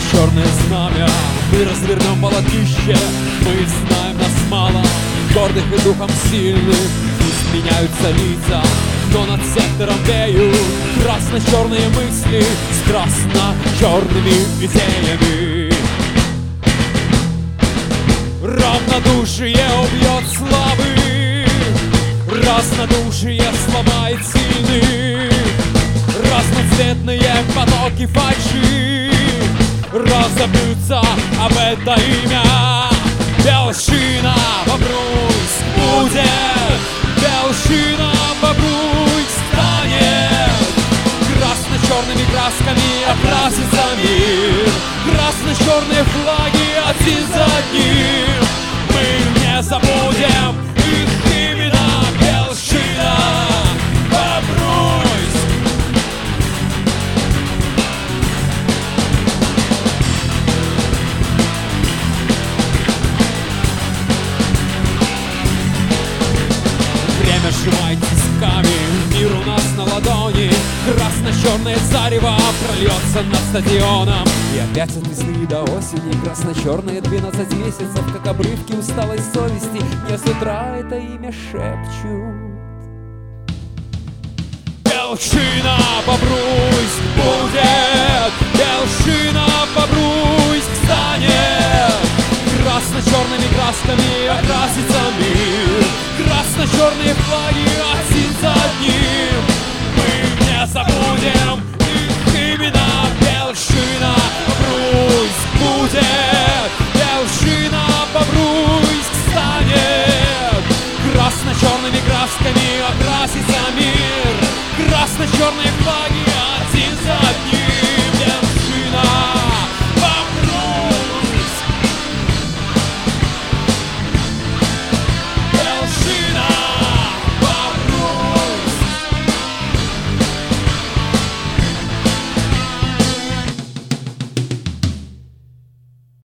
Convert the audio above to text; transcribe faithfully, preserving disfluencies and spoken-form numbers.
Красно-черное знамя мы развернем полотнище. Мы знаем, нас мало, гордых и духом сильных. Пусть меняются лица, но над сектором веют красно-черные мысли с красно-черными идеями. Равнодушие убьет слабых, разнодушие сломает сильных. Разноцветные потоки фальши разобьются об это имя. Белшина, Бобруйск будет, Белшина, Бобруйск станет. Красно-черными красками окрасится мир, красно-черные флаги один за одним. Мы не забудем их имена. Белшина, Бобруйск. Время сжимает тисками, мир у нас на ладони. Красно-черное зарево прольется над стадионом. И опять от весны до осени красно-черные двенадцать месяцев, как обрывки усталой совести, мне с утра это имя шепчут. Белшина, Бобруйск будет, Белшина, Бобруйск станет. Красно-черными красками окрасится мир, красно-черные флаги один за одним. Мы не забудем их имена. Белшина, Бобруйск будет, Белшина, Бобруйск станет. Красно-черными красками окрасится мир, красно-черные флаги один за одним.